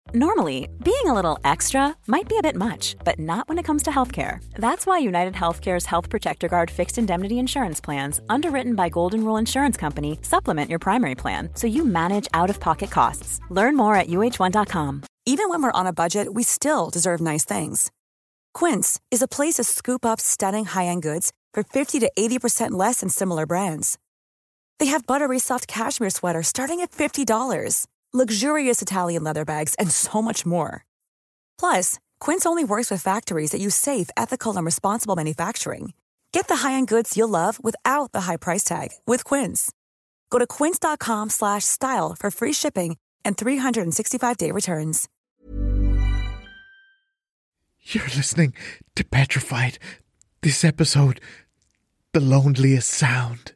Normally, being a little extra might be a bit much, but not when it comes to healthcare. That's why United Healthcare's Health Protector Guard fixed indemnity insurance plans, underwritten by Golden Rule Insurance Company, supplement your primary plan so you manage out-of-pocket costs. Learn more at uh1.com. Even when we're on a budget, we still deserve nice things. Quince is a place to scoop up stunning high-end goods for 50 to 80% less than similar brands. They have buttery soft cashmere sweaters starting at $50, luxurious Italian leather bags, and so much more. Plus, Quince only works with factories that use safe, ethical, and responsible manufacturing. Get the high-end goods you'll love without the high price tag with Quince. Go to quince.com/style for free shipping and 365-day returns. You're listening to Petrified. This episode, The Loneliest Sound.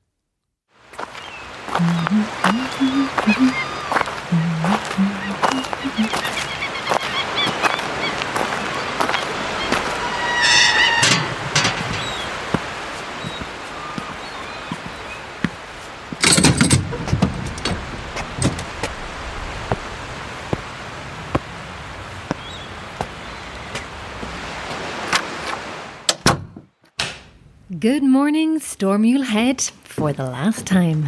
Good morning, Stormule Head, for the last time.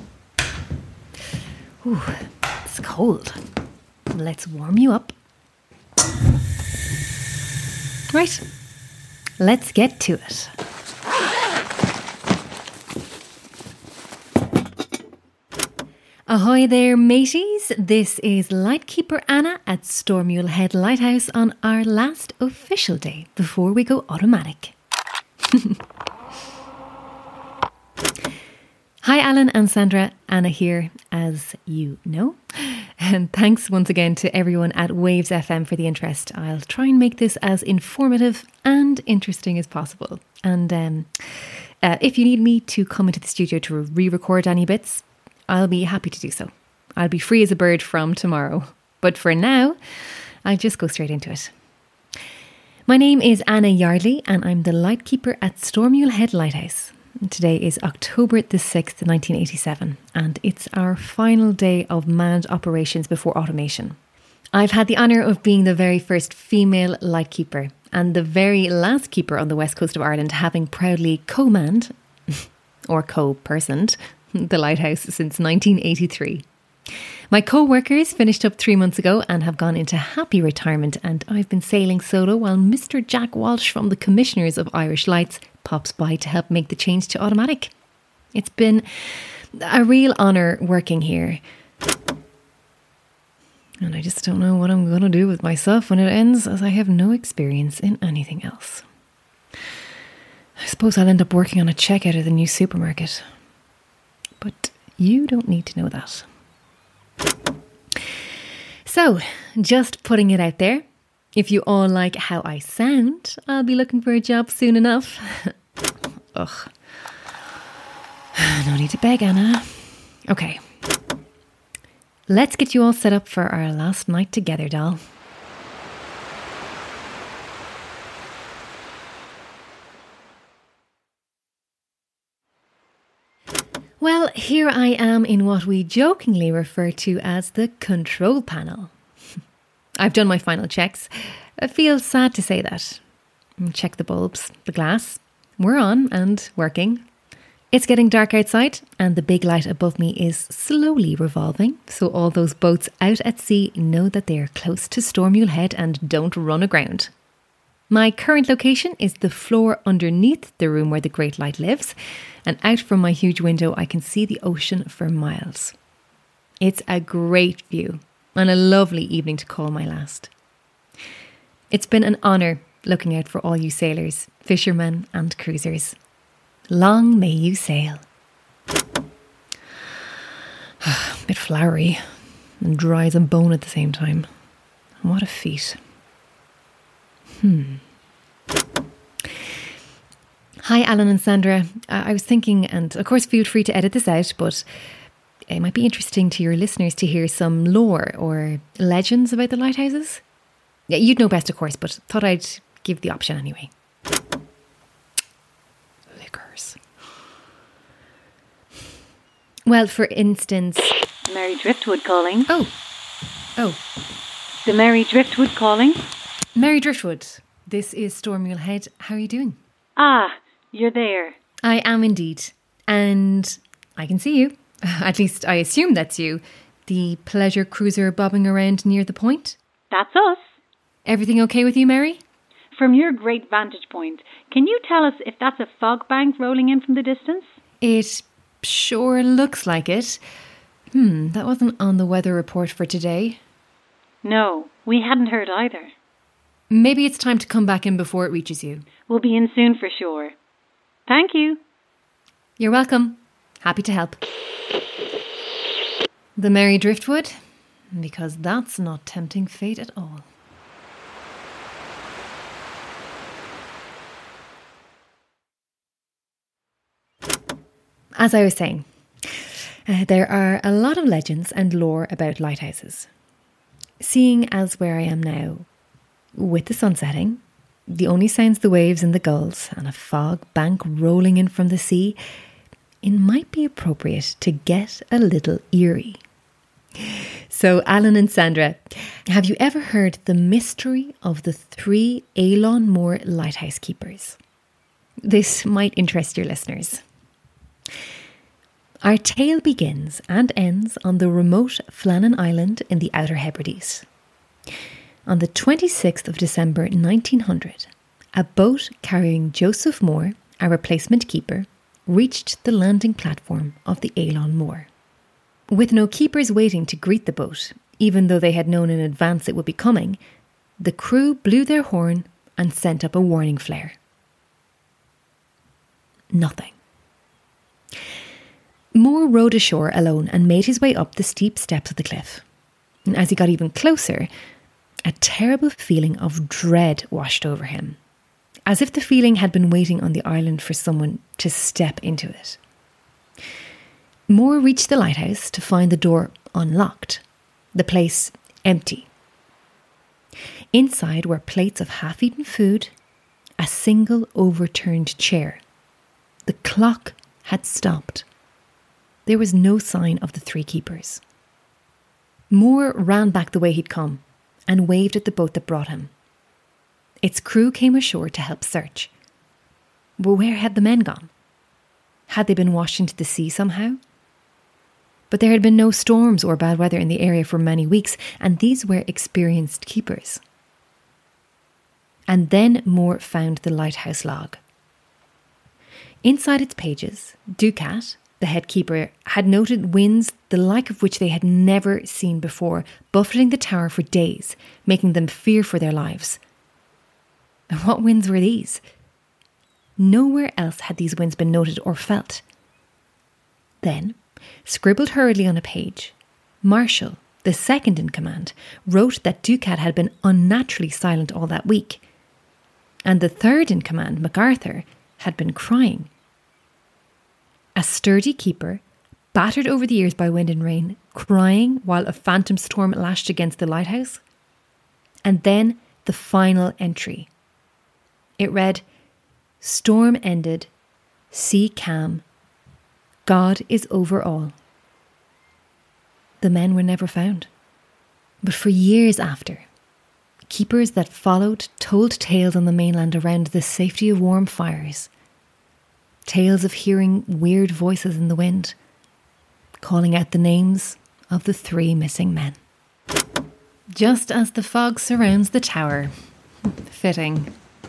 Ooh, it's cold. Let's warm you up. Right, let's get to it. Ahoy there, mateys. This is Lightkeeper Anna at Stormule Head Lighthouse on our last official day before we go automatic. Hi Alan and Sandra, Anna here, as you know. And thanks once again to everyone at Waves FM for the interest. I'll try and make this as informative and interesting as possible. And if you need me to come into the studio to re-record any bits, I'll be happy to do so. I'll be free as a bird from tomorrow. But for now, I'll just go straight into it. My name is Anna Yardley and I'm the Lightkeeper at Stormule Head Lighthouse. Today is October the 6th, 1987, and it's our final day of manned operations before automation. I've had the honour of being the very first female lightkeeper and the very last keeper on the west coast of Ireland, having proudly co-manned, or co-personed, the lighthouse since 1983. My co-workers finished up 3 months ago and have gone into happy retirement, and I've been sailing solo while Mr. Jack Walsh from the Commissioners of Irish Lights pops by to help make the change to automatic. It's been a real honour working here. And I just don't know what I'm going to do with myself when it ends, as I have no experience in anything else. I suppose I'll end up working on a checkout at the new supermarket. But you don't need to know that. So, just putting it out there. If you all like how I sound, I'll be looking for a job soon enough. Ugh. No need to beg, Anna. Okay. Let's get you all set up for our last night together, doll. Well, here I am in what we jokingly refer to as the control panel. I've done my final checks. It feels sad to say that. Check the bulbs, the glass. We're on and working. It's getting dark outside and the big light above me is slowly revolving, so all those boats out at sea know that they are close to Stormule Head and don't run aground. My current location is the floor underneath the room where the Great Light lives, and out from my huge window I can see the ocean for miles. It's a great view and a lovely evening to call my last. It's been an honour looking out for all you sailors, fishermen and cruisers. Long may you sail. A bit flowery and dry as a bone at the same time. What a feat. Hi Alan and Sandra. I was thinking, and of course feel free to edit this out, but it might be interesting to your listeners to hear some lore or legends about the lighthouses. Yeah, you'd know best of course, but thought I'd give the option anyway. Liquors. Well, for instance... Mary Driftwood calling. Oh. The Mary Driftwood calling. Mary Driftwood, this is Storm Mule Head. How are you doing? Ah, you're there. I am indeed. And I can see you. At least I assume that's you. The pleasure cruiser bobbing around near the point. That's us. Everything okay with you, Mary? From your great vantage point, can you tell us if that's a fog bank rolling in from the distance? It sure looks like it. That wasn't on the weather report for today. No, we hadn't heard either. Maybe it's time to come back in before it reaches you. We'll be in soon for sure. Thank you. You're welcome. Happy to help. The Mary Driftwood? Because that's not tempting fate at all. As I was saying, there are a lot of legends and lore about lighthouses. Seeing as where I am now, with the sun setting, the only sounds the waves and the gulls, and a fog bank rolling in from the sea, it might be appropriate to get a little eerie. So, Alan and Sandra, have you ever heard the mystery of the 3 Aylon Moor lighthouse keepers? This might interest your listeners. Our tale begins and ends on the remote Flannan Island in the Outer Hebrides. On the 26th of December 1900, a boat carrying Joseph Moore, a replacement keeper, reached the landing platform of the Aylon Moor. With no keepers waiting to greet the boat, even though they had known in advance it would be coming, the crew blew their horn and sent up a warning flare. Nothing. Moore rowed ashore alone and made his way up the steep steps of the cliff. And as he got even closer, a terrible feeling of dread washed over him, as if the feeling had been waiting on the island for someone to step into it. Moore reached the lighthouse to find the door unlocked, the place empty. Inside were plates of half-eaten food, a single overturned chair. The clock had stopped. There was no sign of the 3 keepers. Moore ran back the way he'd come and waved at the boat that brought him. Its crew came ashore to help search. But where had the men gone? Had they been washed into the sea somehow? But there had been no storms or bad weather in the area for many weeks, and these were experienced keepers. And then Moore found the lighthouse log. Inside its pages, Ducat, the head keeper, had noted winds the like of which they had never seen before, buffeting the tower for days, making them fear for their lives. And what winds were these? Nowhere else had these winds been noted or felt. Then, scribbled hurriedly on a page, Marshall, the second in command, wrote that Ducat had been unnaturally silent all that week, and the third in command, MacArthur, had been crying. A sturdy keeper, battered over the years by wind and rain, crying while a phantom storm lashed against the lighthouse. And then the final entry. It read, "Storm ended, sea calm, God is over all." The men were never found. But for years after, keepers that followed told tales on the mainland around the safety of warm fires. Tales of hearing weird voices in the wind, calling out the names of the 3 missing men. Just as the fog surrounds the tower. Fitting.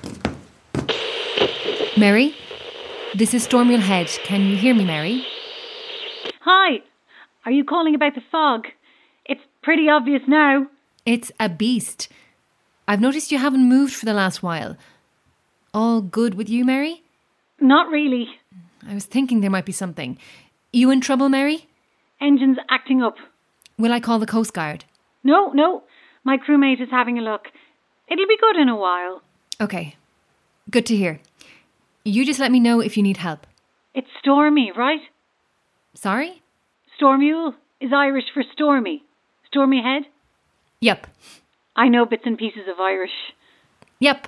Mary, this is Storm Mule Head. Can you hear me, Mary? Hi. Are you calling about the fog? It's pretty obvious now. It's a beast. I've noticed you haven't moved for the last while. All good with you, Mary? Not really. I was thinking there might be something. You in trouble, Mary? Engine's acting up. Will I call the Coast Guard? No. My crewmate is having a look. It'll be good in a while. Okay. Good to hear. You just let me know if you need help. It's stormy, right? Sorry? Stormule is Irish for stormy. Stormy Head? Yep. I know bits and pieces of Irish. Yep.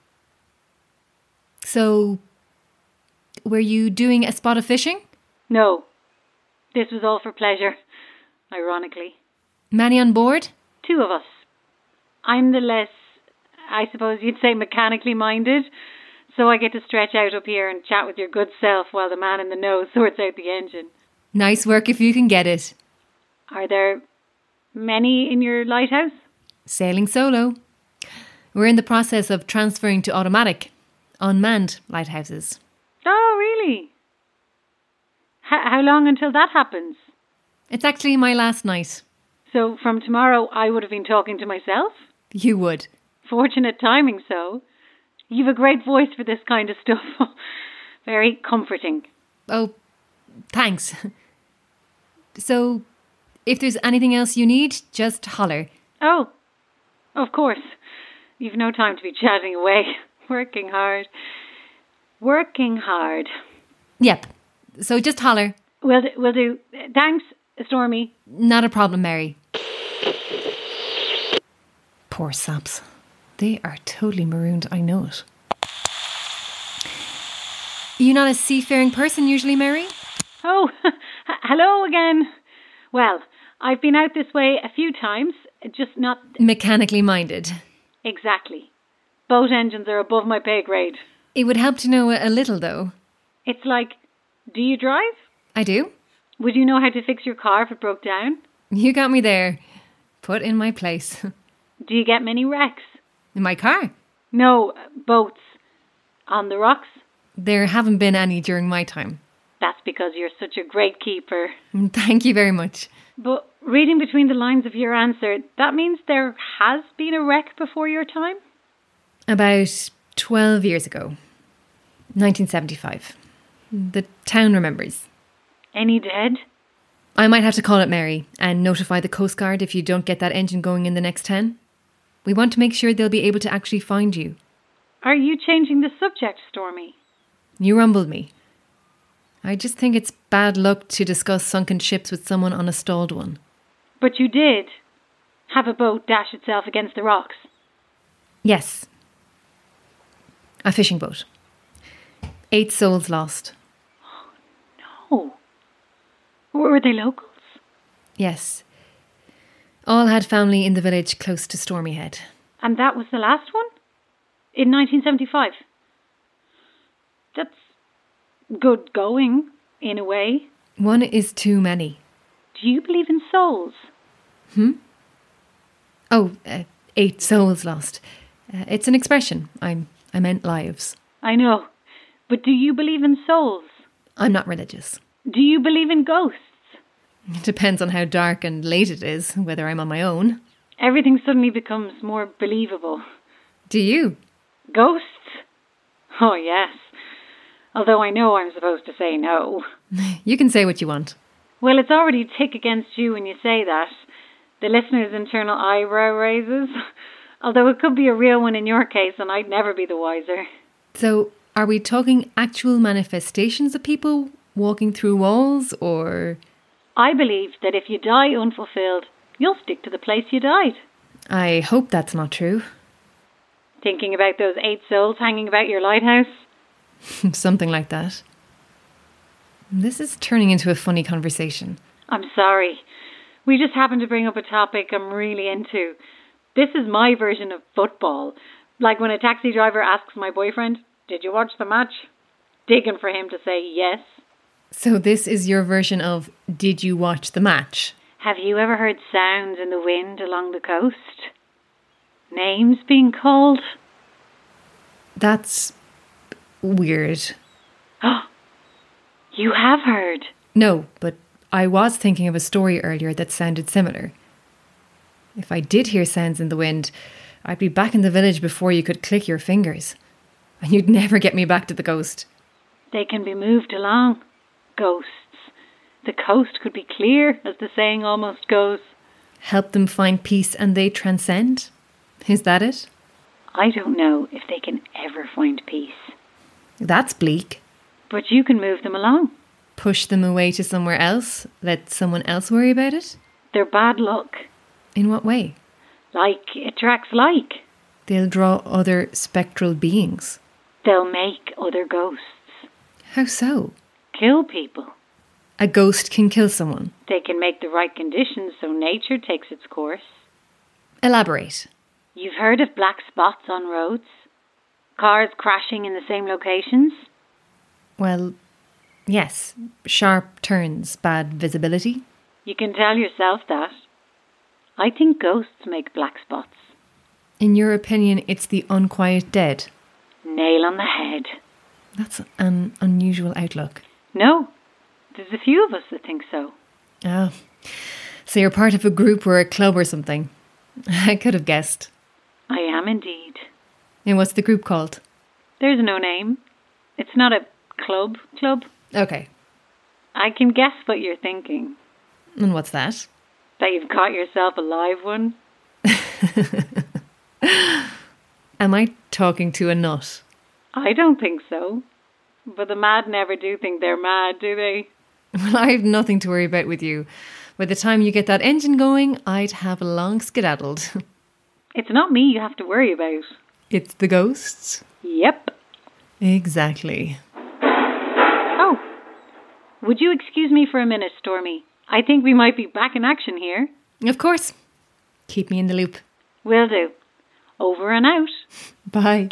So, were you doing a spot of fishing? No. This was all for pleasure, ironically. Many on board? 2 of us. I'm the less, I suppose you'd say, mechanically minded. So I get to stretch out up here and chat with your good self while the man in the know sorts out the engine. Nice work if you can get it. Are there many in your lighthouse? Sailing solo. We're in the process of transferring to automatic, unmanned lighthouses. Oh, really? How long until that happens? It's actually my last night. So from tomorrow I would have been talking to myself? You would. Fortunate timing, so. You've a great voice for this kind of stuff. Very comforting. Oh, thanks. So, if there's anything else you need, just holler. Oh, of course. You've no time to be chatting away. Working hard. Working hard. Yep. So just holler. Will do. Thanks, Stormy. Not a problem, Mary. Poor saps. They are totally marooned, I know it. You're not a seafaring person usually, Mary? Oh, hello again. Well, I've been out this way a few times, just not... Mechanically minded. Exactly. Boat engines are above my pay grade. It would help to know a little, though. It's like, do you drive? I do. Would you know how to fix your car if it broke down? You got me there. Put in my place. Do you get many wrecks? In my car? No, boats. On the rocks? There haven't been any during my time. That's because you're such a great keeper. Thank you very much. But reading between the lines of your answer, that means there has been a wreck before your time? About 12 years ago. 1975. The town remembers. Any dead? I might have to call it Mary and notify the Coast Guard if you don't get that engine going in the next 10. We want to make sure they'll be able to actually find you. Are you changing the subject, Stormy? You rumbled me. I just think it's bad luck to discuss sunken ships with someone on a stalled one. But you did have a boat dash itself against the rocks. Yes. A fishing boat. 8 souls lost. Oh. Were they locals? Yes. All had family in the village close to Stormy Head. And that was the last one? In 1975? That's good going, in a way. One is too many. Do you believe in souls? Oh, 8 souls lost. It's an expression. I meant lives. I know. But do you believe in souls? I'm not religious. Do you believe in ghosts? It depends on how dark and late it is, whether I'm on my own. Everything suddenly becomes more believable. Do you? Ghosts? Oh, yes. Although I know I'm supposed to say no. You can say what you want. Well, it's already a tick against you when you say that. The listener's internal eyebrow raises. Although it could be a real one in your case, and I'd never be the wiser. So, are we talking actual manifestations of people walking through walls, or...? I believe that if you die unfulfilled, you'll stick to the place you died. I hope that's not true. Thinking about those 8 souls hanging about your lighthouse? Something like that. This is turning into a funny conversation. I'm sorry. We just happened to bring up a topic I'm really into. This is my version of football. Like when a taxi driver asks my boyfriend, "Did you watch the match?" Digging for him to say yes. So this is your version of, did you watch the match? Have you ever heard sounds in the wind along the coast? Names being called? That's weird. You have heard? No, but I was thinking of a story earlier that sounded similar. If I did hear sounds in the wind, I'd be back in the village before you could click your fingers. And you'd never get me back to the coast. They can be moved along. Ghosts. The coast could be clear, as the saying almost goes. Help them find peace and they transcend? Is that it? I don't know if they can ever find peace. That's bleak. But you can move them along. Push them away to somewhere else? Let someone else worry about it? They're bad luck. In what way? Like attracts like. They'll draw other spectral beings. They'll make other ghosts. How so? Kill people. A ghost can kill someone. They can make the right conditions so nature takes its course. Elaborate. You've heard of black spots on roads? Cars crashing in the same locations? Well, yes. Sharp turns, bad visibility. You can tell yourself that. I think ghosts make black spots. In your opinion, it's the unquiet dead? Nail on the head. That's an unusual outlook. No, there's a few of us that think so. Oh, so you're part of a group or a club or something. I could have guessed. I am indeed. And what's the group called? There's no name. It's not a club. Okay. I can guess what you're thinking. And what's that? That you've caught yourself a live one. Am I talking to a nut? I don't think so. But the mad never do think they're mad, do they? Well, I have nothing to worry about with you. By the time you get that engine going, I'd have long skedaddled. It's not me you have to worry about. It's the ghosts? Yep. Exactly. Oh, would you excuse me for a minute, Stormy? I think we might be back in action here. Of course. Keep me in the loop. Will do. Over and out. Bye.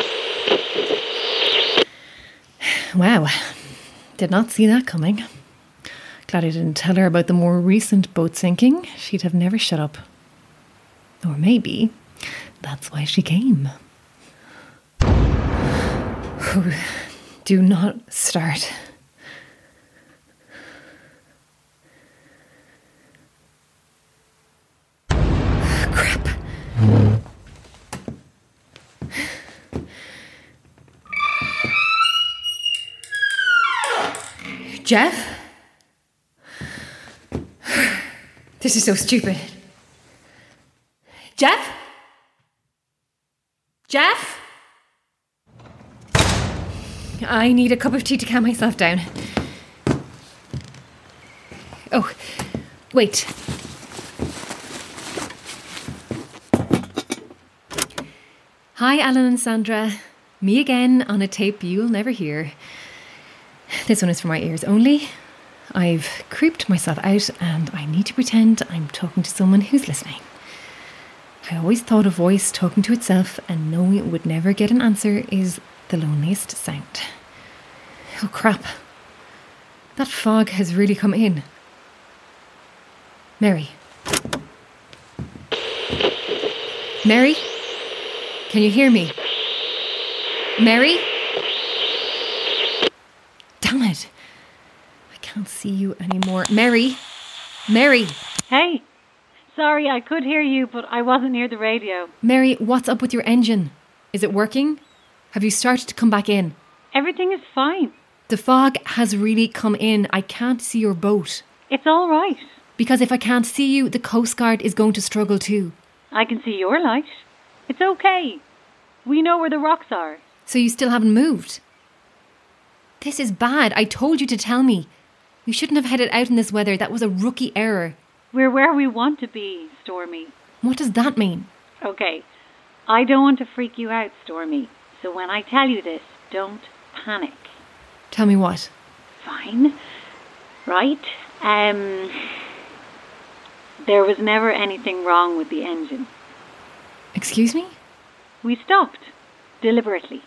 Wow. Did not see that coming. Glad I didn't tell her about the more recent boat sinking. She'd have never shut up. Or maybe that's why she came. Do not start. Crap. Jeff? This is so stupid. Jeff? Jeff? I need a cup of tea to calm myself down. Oh, wait. Hi, Alan and Sandra. Me again on a tape you'll never hear. This one is for my ears only. I've creeped myself out and I need to pretend I'm talking to someone who's listening. I always thought a voice talking to itself and knowing it would never get an answer is the loneliest sound. Oh crap. That fog has really come in. Mary. Mary? Can you hear me? Mary? Damn it. I can't see you anymore. Mary? Mary? Hey. Sorry, I could hear you, but I wasn't near the radio. Mary, what's up with your engine? Is it working? Have you started to come back in? Everything is fine. The fog has really come in. I can't see your boat. It's all right. Because if I can't see you, the Coast Guard is going to struggle too. I can see your light. It's okay. We know where the rocks are. So you still haven't moved? This is bad. I told you to tell me. You shouldn't have headed out in this weather. That was a rookie error. We're where we want to be, Stormy. What does that mean? Okay. I don't want to freak you out, Stormy. So when I tell you this, don't panic. Tell me what? Fine. Right. There was never anything wrong with the engine. Excuse me? We stopped. Deliberately.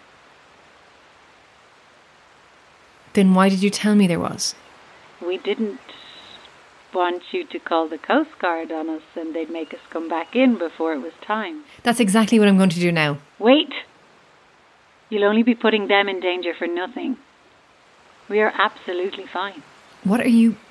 Then why did you tell me there was? We didn't want you to call the Coast Guard on us and they'd make us come back in before it was time. That's exactly what I'm going to do now. Wait! You'll only be putting them in danger for nothing. We are absolutely fine. What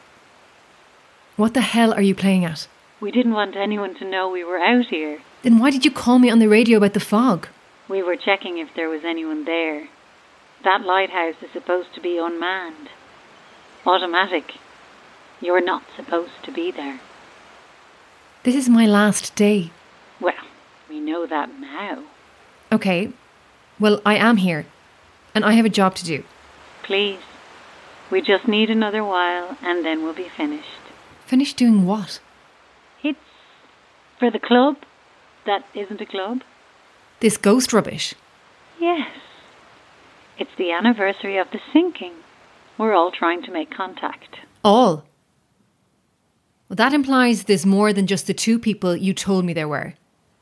the hell are you playing at? We didn't want anyone to know we were out here. Then why did you call me on the radio about the fog? We were checking if there was anyone there. That lighthouse is supposed to be unmanned. Automatic. You're not supposed to be there. This is my last day. Well, we know that now. Okay. Well, I am here. And I have a job to do. Please. We just need another while and then we'll be finished. Finished doing what? It's for the club that isn't a club. This ghost rubbish? Yes. It's the anniversary of the sinking. We're all trying to make contact. All? Well, that implies there's more than just the two people you told me there were.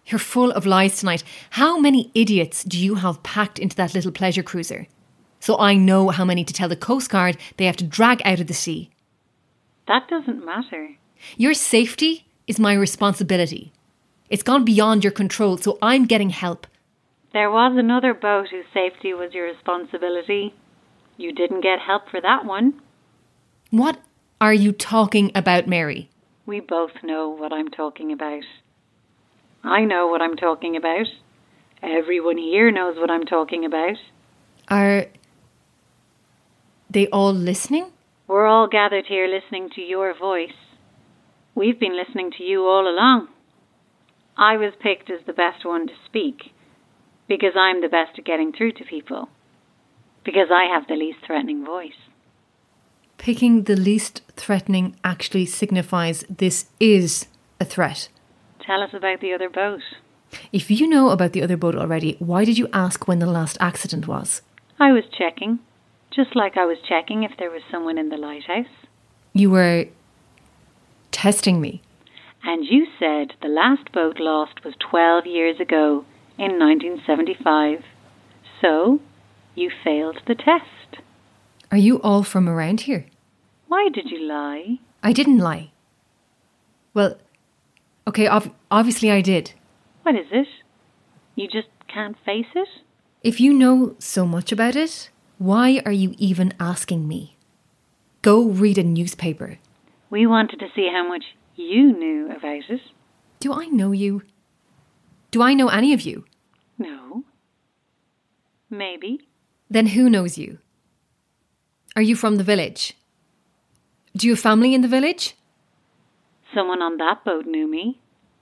You're full of lies tonight. How many idiots do you have packed into that little pleasure cruiser? So I know how many to tell the Coast Guard they have to drag out of the sea. That doesn't matter. Your safety is my responsibility. It's gone beyond your control, so I'm getting help. There was another boat whose safety was your responsibility. You didn't get help for that one. What are you talking about, Mary? We both know what I'm talking about. I know what I'm talking about. Everyone here knows what I'm talking about. Are they all listening? We're all gathered here listening to your voice. We've been listening to you all along. I was picked as the best one to speak because I'm the best at getting through to people. Because I have the least threatening voice. Picking the least threatening actually signifies this is a threat. Tell us about the other boat. If you know about the other boat already, why did you ask when the last accident was? I was checking. Just like I was checking if there was someone in the lighthouse. You were testing me. And you said the last boat lost was 12 years ago, in 1975. So, you failed the test. Are you all from around here? Why did you lie? I didn't lie. Well, okay, obviously I did. What is it? You just can't face it? If you know so much about it, why are you even asking me? Go read a newspaper. We wanted to see how much you knew about it. Do I know you? Do I know any of you? No. Maybe. Then who knows you? Are you from the village? Do you have family in the village? Someone on that boat knew me.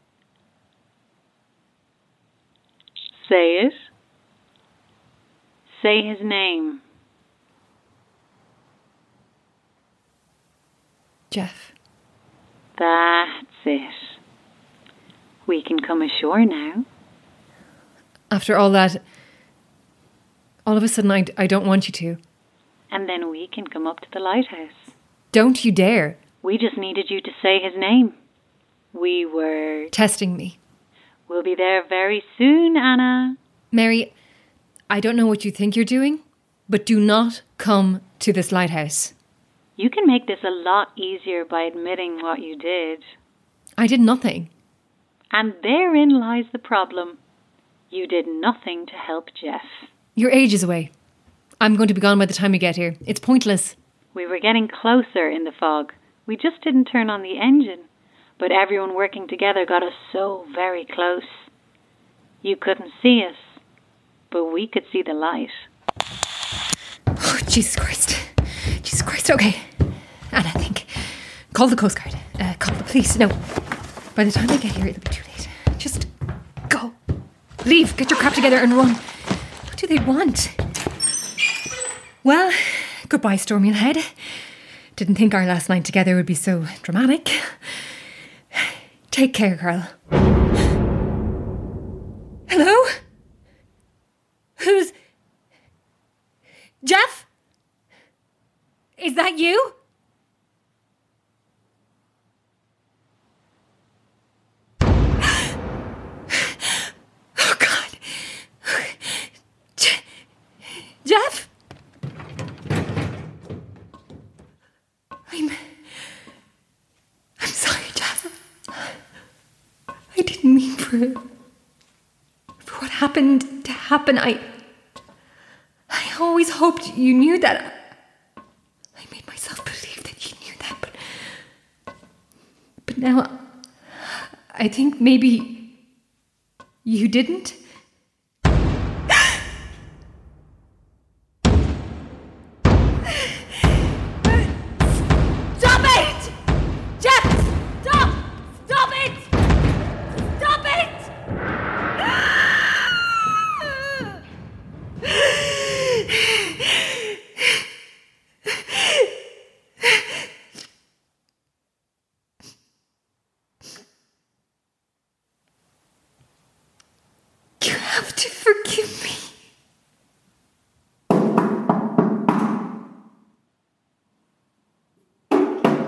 Say it. Say his name. Jeff. That's it. We can come ashore now. After all that, all of a sudden I don't want you to. And then we can come up to the lighthouse. Don't you dare. We just needed you to say his name. We were testing me. We'll be there very soon, Anna. Mary, I don't know what you think you're doing, but do not come to this lighthouse. You can make this a lot easier by admitting what you did. I did nothing. And therein lies the problem. You did nothing to help Jeff. You're ages away. I'm going to be gone by the time you get here. It's pointless. We were getting closer in the fog. We just didn't turn on the engine. But everyone working together got us so very close. You couldn't see us, but we could see the light. Oh, Jesus Christ. Jesus Christ, okay. And I think, call the Coast Guard. Call the police. No, by the time they get here, it'll be too late. Just go. Leave, get your crap together and run. What do they want? Well, goodbye, Stormy Head. Didn't think our last night together would be so dramatic. Take care, Carl. Hello? Who's... Jeff? Is that you? Oh, God. Jeff? I'm sorry, Jeff. I didn't mean for what happened to happen. I always hoped you knew that. I made myself believe that you knew that, but now I think maybe you didn't.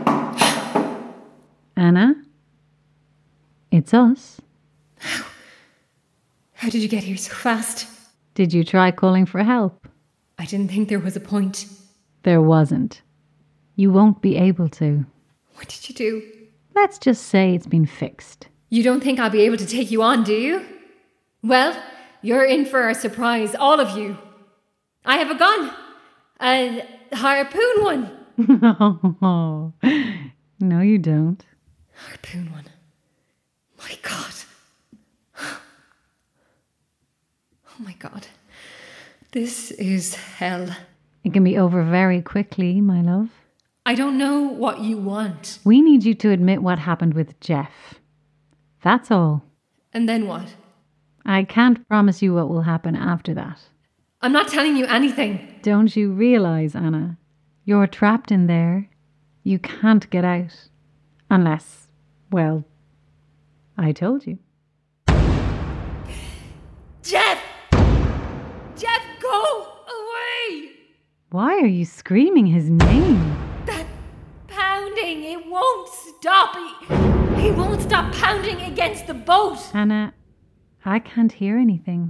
Anna? It's us. How did you get here so fast? Did you try calling for help? I didn't think there was a point. There wasn't. You won't be able to. What did you do? Let's just say it's been fixed. You don't think I'll be able to take you on, do you? Well, you're in for a surprise, all of you. I have a gun. A harpoon one. No. No, you don't. Harpoon one. My God. Oh my God. This is hell. It can be over very quickly, my love. I don't know what you want. We need you to admit what happened with Jeff. That's all. And then what? I can't promise you what will happen after that. I'm not telling you anything. Don't you realise, Anna? You're trapped in there. You can't get out. Unless, well, I told you. Jeff! Jeff, go away! Why are you screaming his name? That pounding, it won't stop. He won't stop pounding against the boat. Anna, I can't hear anything.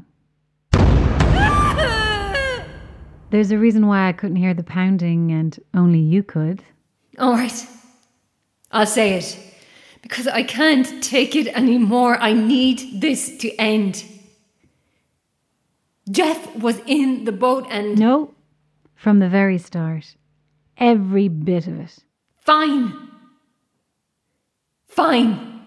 There's a reason why I couldn't hear the pounding and only you could. All right. I'll say it. Because I can't take it anymore. I need this to end. Jeff was in the boat and... No, from the very start. Every bit of it. Fine. Fine.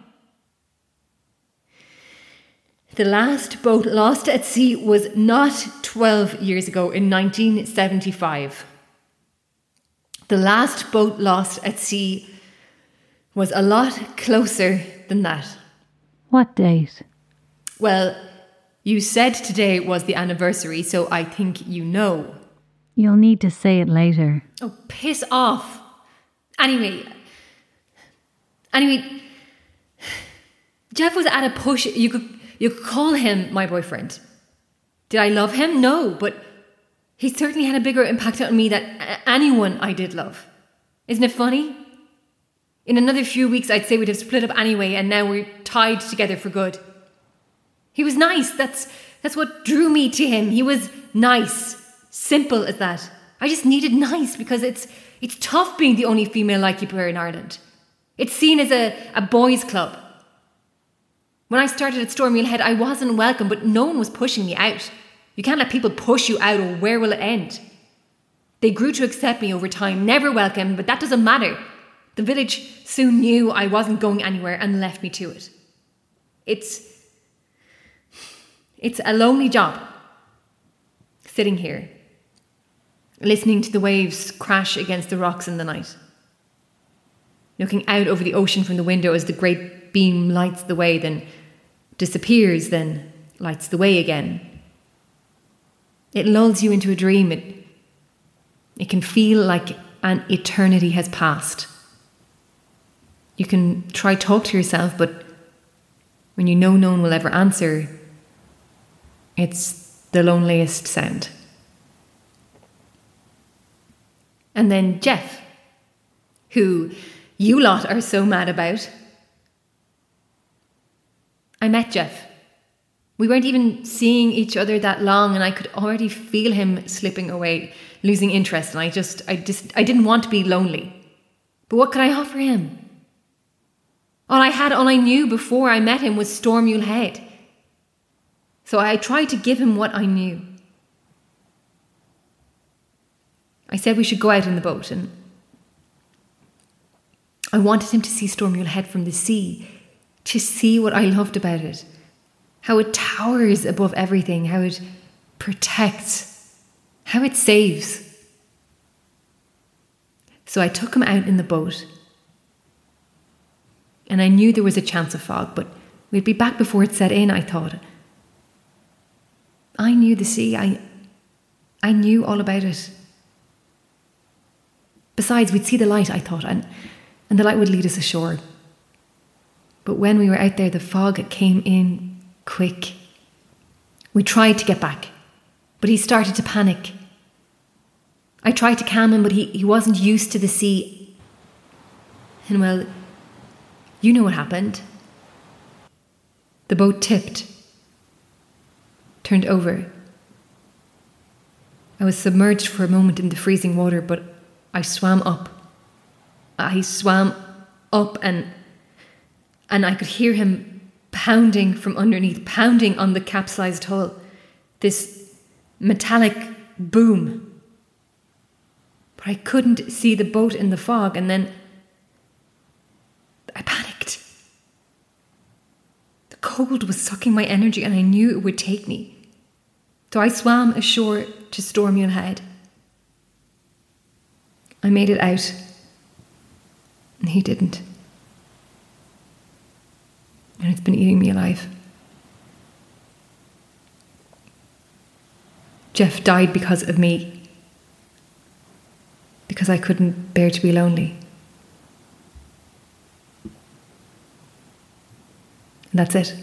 The last boat lost at sea was not 12 years ago in 1975. The last boat lost at sea was a lot closer than that. What date? Well, you said today was the anniversary, so I think you know. You'll need to say it later. Oh, piss off. Anyway, Jeff was at a push. You could call him my boyfriend. Did I love him? No, but he certainly had a bigger impact on me than anyone I did love. Isn't it funny? In another few weeks, I'd say we'd have split up anyway, and now we're tied together for good. He was nice. That's what drew me to him. He was nice. Simple as that. I just needed nice because it's tough being the only female like you pair in Ireland. It's seen as a boys' club. When I started at Stormy Head, I wasn't welcome, but no one was pushing me out. You can't let people push you out, or where will it end? They grew to accept me over time, never welcome, but that doesn't matter. The village soon knew I wasn't going anywhere and left me to it. It's a lonely job, sitting here, listening to the waves crash against the rocks in the night, looking out over the ocean from the window as the great beam lights the way, then disappears, then lights the way again. It lulls you into a dream. It can feel like an eternity has passed. You can try talk to yourself, but when you know no one will ever answer, it's the loneliest sound. And then Jeff, who you lot are so mad about. I met Jeff. We weren't even seeing each other that long, and I could already feel him slipping away, losing interest, and I didn't want to be lonely. But what could I offer him? All I knew before I met him was Storm Mule Head. So I tried to give him what I knew. I said we should go out in the boat, and I wanted him to see Storm Mule Head from the sea, to see what I loved about it, how it towers above everything, how it protects, how it saves. So I took him out in the boat, and I knew there was a chance of fog, but we'd be back before it set in, I thought. I knew the sea. I knew all about it. Besides, we'd see the light, I thought, and the light would lead us ashore. But when we were out there, the fog came in quick. We tried to get back, but he started to panic. I tried to calm him, but he wasn't used to the sea. And well, you know what happened. The boat tipped. turned over. I was submerged for a moment in the freezing water, but I swam up. I swam up and I could hear him pounding from underneath, pounding on the capsized hull. This metallic boom. But I couldn't see the boat in the fog, and then I panicked. The cold was sucking my energy and I knew it would take me. So I swam ashore to Stormule Head. I made it out, and he didn't. And it's been eating me alive. Jeff died because of me. Because I couldn't bear to be lonely. And that's it.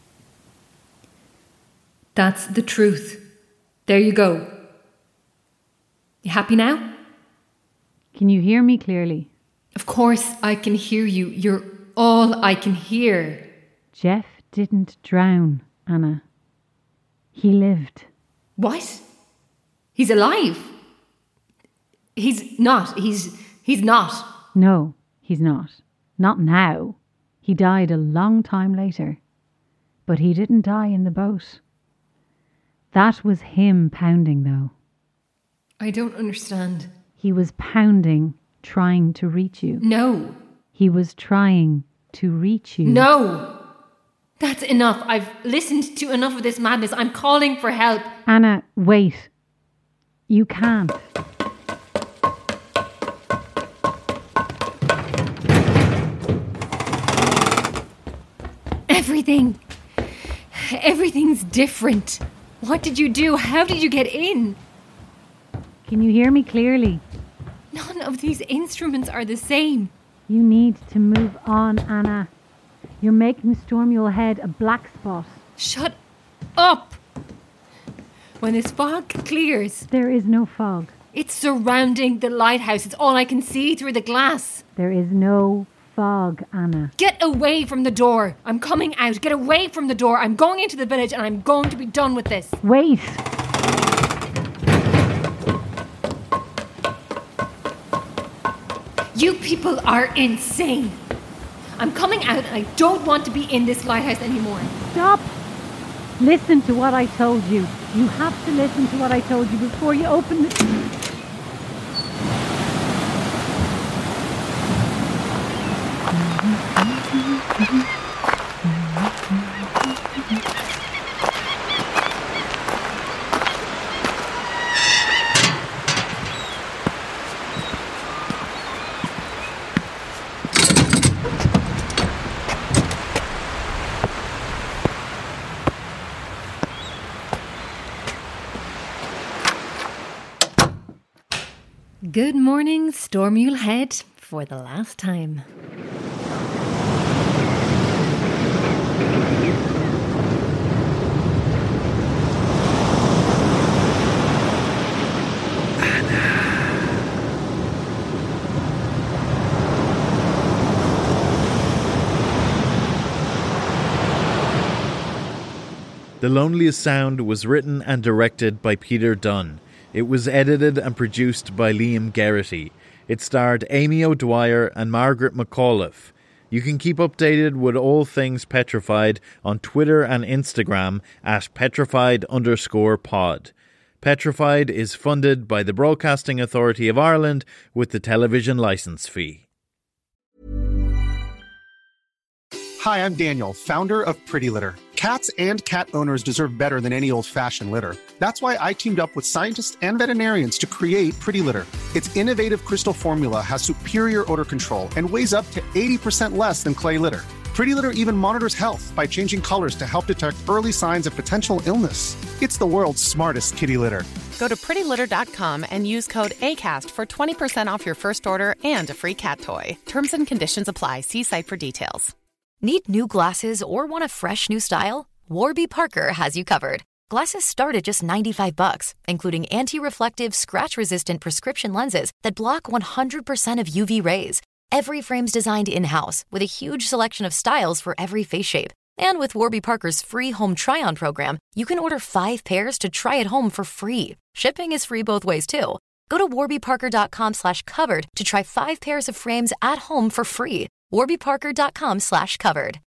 That's the truth. There you go. You happy now? Can you hear me clearly? Of course I can hear you. You're all I can hear. Jeff didn't drown, Anna. He lived. What? He's alive? He's not. He's not. No, he's not. Not now. He died a long time later. But he didn't die in the boat. That was him pounding, though. I don't understand. He was pounding, trying to reach you. No. He was trying to reach you. No. That's enough. I've listened to enough of this madness. I'm calling for help. Anna, wait. You can't. Everything's different. What did you do? How did you get in? Can you hear me clearly? None of these instruments are the same. You need to move on, Anna. You're making Stormule Head a black spot. Shut up! When this fog clears... There is no fog. It's surrounding the lighthouse. It's all I can see through the glass. There is no fog, Anna. Get away from the door. I'm coming out. Get away from the door. I'm going into the village and I'm going to be done with this. Wait! You people are insane. I'm coming out and I don't want to be in this lighthouse anymore. Stop! Listen to what I told you. You have to listen to what I told you before you open the... Good morning, Stormule Head, for the last time. The Loneliest Sound was written and directed by Peter Dunn. It was edited and produced by Liam Geraghty. It starred Amy O'Dwyer and Margaret McAuliffe. You can keep updated with all things Petrified on Twitter and Instagram at petrified_pod. Petrified is funded by the Broadcasting Authority of Ireland with the television licence fee. Hi, I'm Daniel, founder of Pretty Litter. Cats and cat owners deserve better than any old-fashioned litter. That's why I teamed up with scientists and veterinarians to create Pretty Litter. Its innovative crystal formula has superior odor control and weighs up to 80% less than clay litter. Pretty Litter even monitors health by changing colors to help detect early signs of potential illness. It's the world's smartest kitty litter. Go to prettylitter.com and use code ACAST for 20% off your first order and a free cat toy. Terms and conditions apply. See site for details. Need new glasses or want a fresh new style? Warby Parker has you covered. Glasses start at just $95, including anti-reflective, scratch-resistant prescription lenses that block 100% of UV rays. Every frame's designed in-house with a huge selection of styles for every face shape. And with Warby Parker's free home try-on program, you can order 5 pairs to try at home for free. Shipping is free both ways, too. Go to warbyparker.com/covered to try 5 pairs of frames at home for free. warbyparker.com/covered.